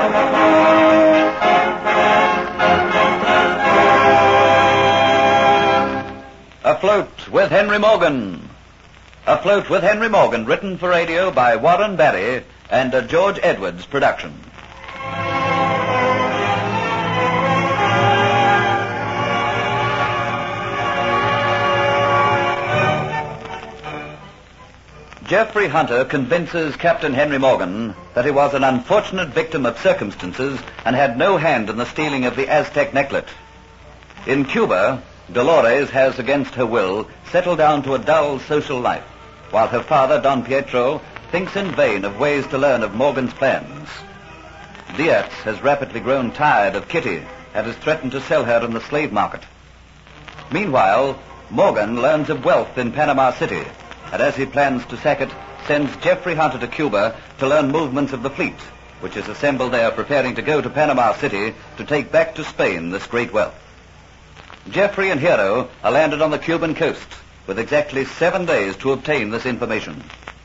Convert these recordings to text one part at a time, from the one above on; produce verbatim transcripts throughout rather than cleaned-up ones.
Afloat with Henry Morgan. Afloat with Henry Morgan, written for radio by Warren Barry and a George Edwards production. Jeffrey Hunter convinces Captain Henry Morgan that he was an unfortunate victim of circumstances and had no hand in the stealing of the Aztec necklet. In Cuba, Dolores has, against her will, settled down to a dull social life, while her father, Don Pietro, thinks in vain of ways to learn of Morgan's plans. Diaz has rapidly grown tired of Kitty and has threatened to sell her in the slave market. Meanwhile, Morgan learns of wealth in Panama City, and as he plans to sack it, sends Jeffrey Hunter to Cuba to learn movements of the fleet, which is assembled there preparing to go to Panama City to take back to Spain this great wealth. Jeffrey and Hero are landed on the Cuban coast with exactly seven days to obtain this information.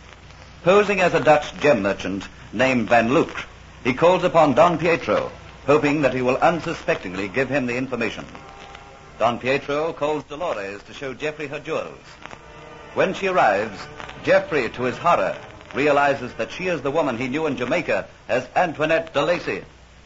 Posing as a Dutch gem merchant named Van Luke, he calls upon Don Pietro, hoping that he will unsuspectingly give him the information. Don Pietro calls Dolores to show Jeffrey her jewels. When she arrives, Jeffrey, to his horror, realizes that she is the woman he knew in Jamaica as Antoinette de Lacy.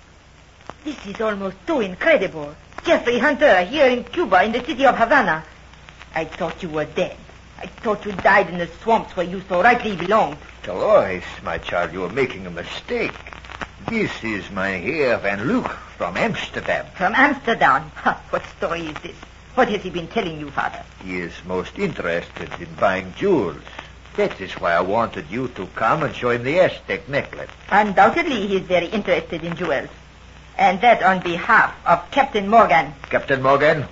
This is almost too incredible. Jeffrey Hunter, here in Cuba, in the city of Havana. I thought you were dead. I thought you died in the swamps where you so rightly belonged. Dolores, my child, you are making a mistake. This is Mynheer Van Luke from Amsterdam. From Amsterdam? Ha, what story is this? What has he been telling you, Father? He is most interested in buying jewels. That is why I wanted you to come and show him the Aztec necklace. Undoubtedly, he is very interested in jewels. And that on behalf of Captain Morgan. Captain Morgan?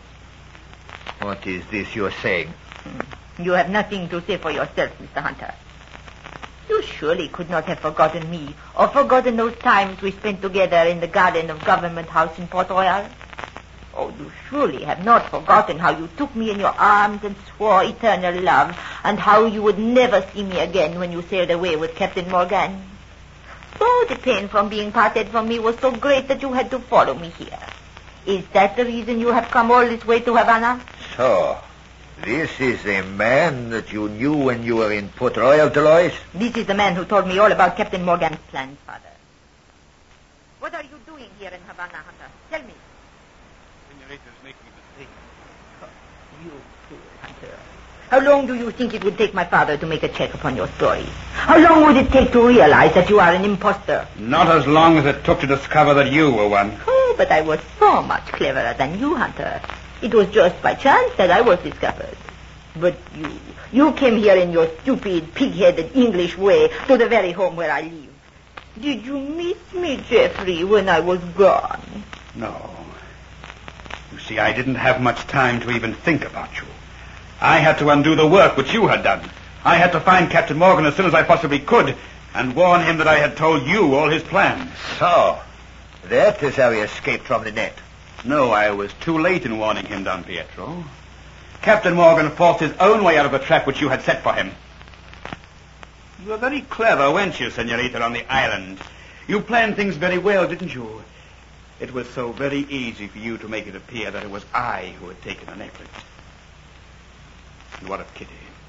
What is this you're saying? You have nothing to say for yourself, Mister Hunter. You surely could not have forgotten me or forgotten those times we spent together in the garden of Government House in Port Royal. Oh, you surely have not forgotten how you took me in your arms and swore eternal love, and how you would never see me again when you sailed away with Captain Morgan. So the pain from being parted from me was so great that you had to follow me here. Is that the reason you have come all this way to Havana? So, this is a man that you knew when you were in Port Royal, Dolores? This is the man who told me all about Captain Morgan's plans, Father. What are you doing here in Havana, Hunter? Tell me. Senorita's making a mistake. Oh, you fool, Hunter. How long do you think it would take my father to make a check upon your story? How long would it take to realize that you are an impostor? Not as long as it took to discover that you were one. Oh, but I was so much cleverer than you, Hunter. It was just by chance that I was discovered. But you, you came here in your stupid, pig-headed English way to the very home where I live. Did you miss me, Jeffrey, when I was gone? No. You see, I didn't have much time to even think about you. I had to undo the work which you had done. I had to find Captain Morgan as soon as I possibly could and warn him that I had told you all his plans. So, that is how he escaped from the net. No, I was too late in warning him, Don Pietro. Captain Morgan forced his own way out of the trap which you had set for him. You were very clever, weren't you, Senorita, on the island? You planned things very well, didn't you? It was so very easy for you to make it appear that it was I who had taken the necklace. And what of Kitty?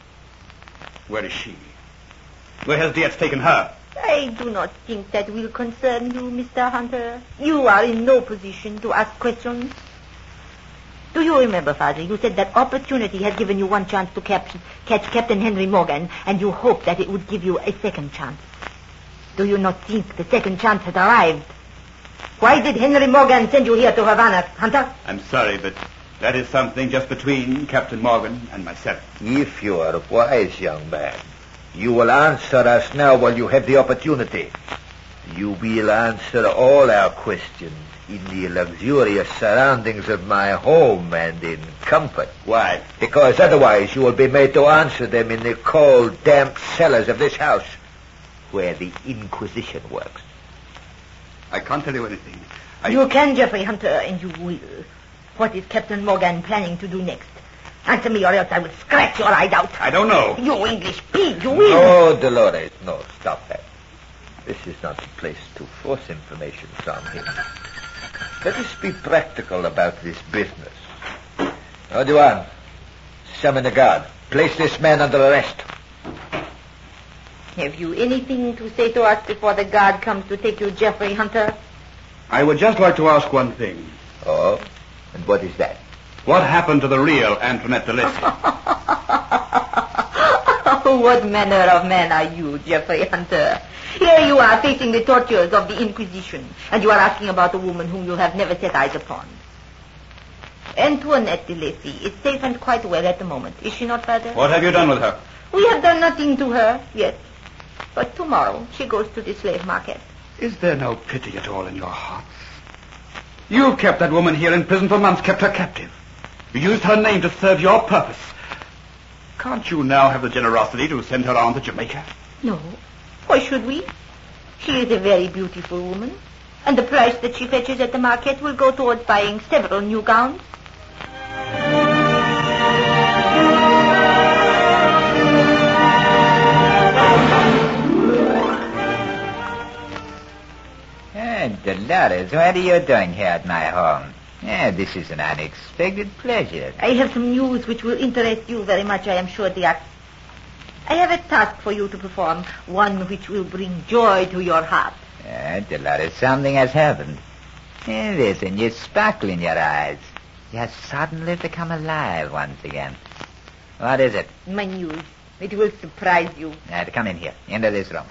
Where is she? Where has Diaz taken her? I do not think that will concern you, Mister Hunter. You are in no position to ask questions. Do you remember, Father, you said that opportunity had given you one chance to cap- catch Captain Henry Morgan, and you hoped that it would give you a second chance. Do you not think the second chance has arrived? Why did Henry Morgan send you here to Havana, Hunter? I'm sorry, but that is something just between Captain Morgan and myself. If you are wise, young man, you will answer us now while you have the opportunity. You will answer all our questions in the luxurious surroundings of my home and in comfort. Why? Because otherwise you will be made to answer them in the cold, damp cellars of this house, where the Inquisition works. I can't tell you anything. I... You can, Jeffrey Hunter, and you will. What is Captain Morgan planning to do next? Answer me, or else I will scratch your eyes out. I don't know. You English pig, you will. No, Dolores, no, stop that. This is not the place to force information from him. Let us be practical about this business. Oduan, summon the guard. Place this man under arrest. Have you anything to say to us before the guard comes to take you, Jeffrey Hunter? I would just like to ask one thing. Oh? And what is that? What happened to the real Antoinette de Lesseps? What manner of man are you, Jeffrey Hunter? Here you are facing the tortures of the Inquisition, and you are asking about a woman whom you have never set eyes upon. Antoinette de Lesseps is safe and quite well at the moment. Is she not, Father? What have you done with her? We have done nothing to her yet. But tomorrow she goes to the slave market. Is there no pity at all in your hearts? You kept that woman here in prison for months, kept her captive. You used her name to serve your purpose. Can't you now have the generosity to send her on to Jamaica? No. Why should we? She is a very beautiful woman, and the price that she fetches at the market will go towards buying several new gowns. Ah, Dolores, what are you doing here at my home? Ah, this is an unexpected pleasure. I have some news which will interest you very much, I am sure, dear. I have a task for you to perform, one which will bring joy to your heart. Ah, Dolores, something has happened. Ah, there's a new sparkle in your eyes. You have suddenly become alive once again. What is it? My news. It will surprise you. Ah, come in here, into this room.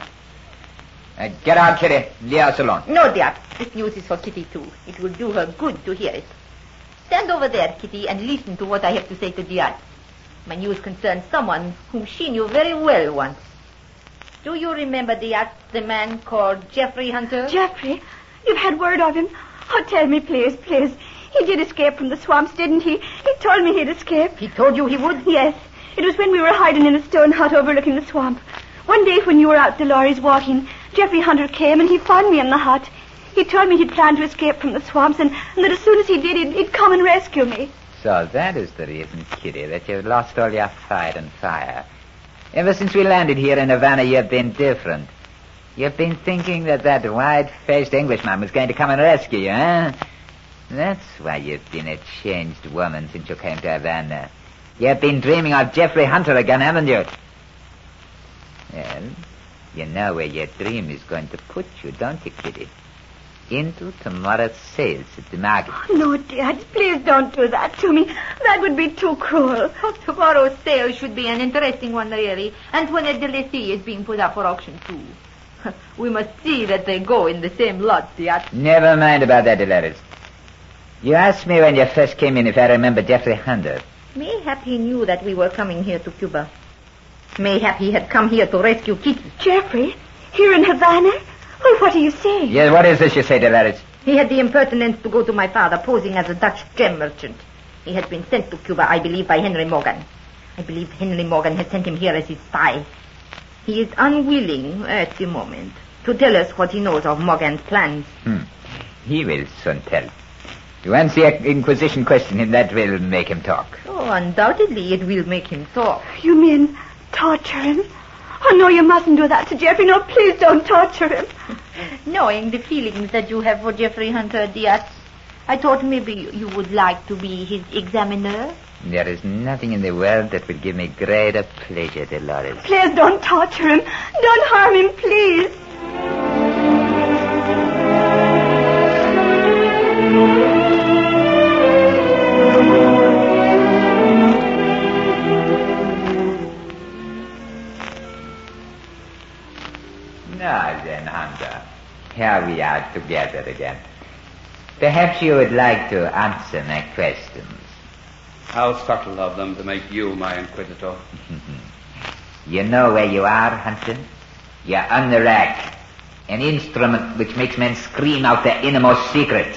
Uh, get out, Kitty. Leave us alone. No, dear. This news is for Kitty, too. It will do her good to hear it. Stand over there, Kitty, and listen to what I have to say to Diaz. My news concerns someone whom she knew very well once. Do you remember, Diaz, the man called Jeffrey Hunter? Jeffrey? You've had word of him? Oh, tell me, please, please. He did escape from the swamps, didn't he? He told me he'd escape. He told you he would? Yes. It was when we were hiding in a stone hut overlooking the swamp. One day when you were out, Dolores, walking, Jeffrey Hunter came and he found me in the hut. He told me he'd planned to escape from the swamps and, and that as soon as he did, he'd, he'd come and rescue me. So that is the reason, Kitty, that you've lost all your fight and fire. Ever since we landed here in Havana, you've been different. You've been thinking that that white-faced Englishman was going to come and rescue you, huh? That's why you've been a changed woman since you came to Havana. You've been dreaming of Jeffrey Hunter again, haven't you? Well, you know where your dream is going to put you, don't you, Kitty? Into tomorrow's sales at the market. Oh, no, Dad, please don't do that to me. That would be too cruel. Oh, tomorrow's sale should be an interesting one, really. Antoinette de Lesseps is being put up for auction, too. We must see that they go in the same lot, Diaz. Never mind about that, Dolores. You asked me when you first came in if I remember Jeffrey Hunter. Mayhap he knew that we were coming here to Cuba. Mayhap he had come here to rescue Kitty. Jeffrey? Here in Havana? Well, what are you saying? Yes, what is this you say, Dolores? He had the impertinence to go to my father, posing as a Dutch gem merchant. He had been sent to Cuba, I believe, by Henry Morgan. I believe Henry Morgan has sent him here as his spy. He is unwilling, at the moment, to tell us what he knows of Morgan's plans. Hmm. He will soon tell. Once the Inquisition question him, that will make him talk. Oh, undoubtedly it will make him talk. You mean torture him? Oh, no, you mustn't do that to Jeffrey. No, please don't torture him. Knowing the feelings that you have for Jeffrey Hunter, Diaz, I thought maybe you would like to be his examiner. There is nothing in the world that would give me greater pleasure, Dolores. Please don't torture him. Don't harm him, please. Now then, Hunter, here we are together again. Perhaps you would like to answer my questions. How subtle of them to make you my inquisitor. You know where you are, Hunter? You're on the rack. An instrument which makes men scream out their innermost secrets.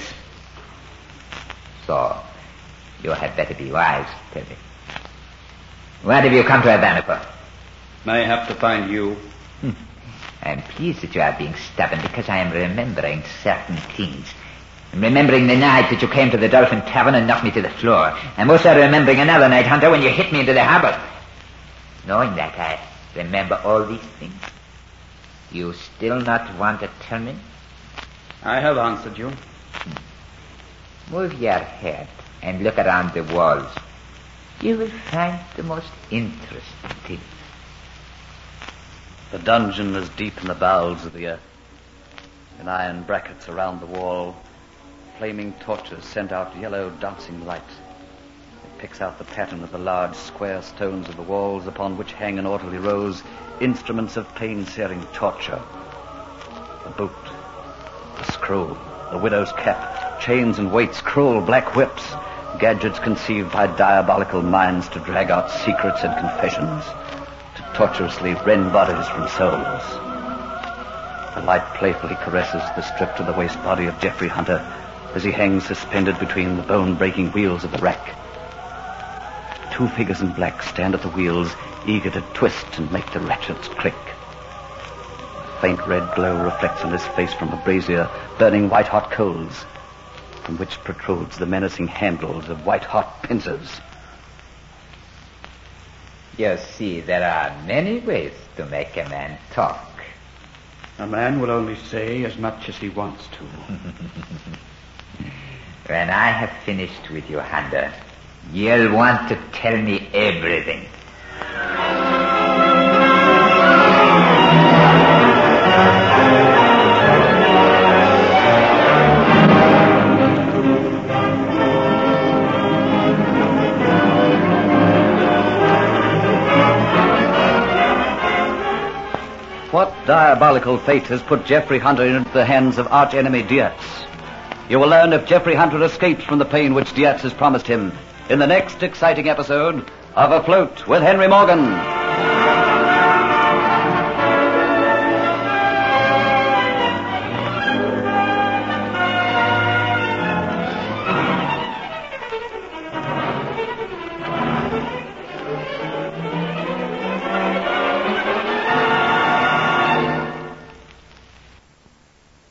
So, you had better be wise, tell me. What have you come to Havana for? May have to find you. I'm pleased that you are being stubborn because I am remembering certain things. I'm remembering the night that you came to the Dolphin Tavern and knocked me to the floor. I'm also remembering another night, Hunter, when you hit me into the harbor. Knowing that I remember all these things, You still not want to tell me? I have answered you. Move your head and look around the walls. You will find the most interesting things. The dungeon is deep in the bowels of the earth. In iron brackets around the wall, flaming torches send out yellow dancing light. It picks out the pattern of the large square stones of the walls upon which hang in orderly rows instruments of pain-searing torture. A boot, a screw, a widow's cap, chains and weights, cruel black whips, gadgets conceived by diabolical minds to drag out secrets and confessions, to tortuously rend bodies from souls. The light playfully caresses the stripped-to-the-waist body of Geoffrey Hunter as he hangs suspended between the bone-breaking wheels of the rack. Two figures in black stand at the wheels, eager to twist and make the ratchets click. A faint red glow reflects on his face from a brazier burning white-hot coals, from which protrudes the menacing handles of white-hot pincers. You see, there are many ways to make a man talk. A man will only say as much as he wants to. When I have finished with you, Hunter, you'll want to tell me everything. What diabolical fate has put Geoffrey Hunter into the hands of arch-enemy Dietz? You will learn if Geoffrey Hunter escapes from the pain which Dietz has promised him in the next exciting episode of Afloat with Henry Morgan.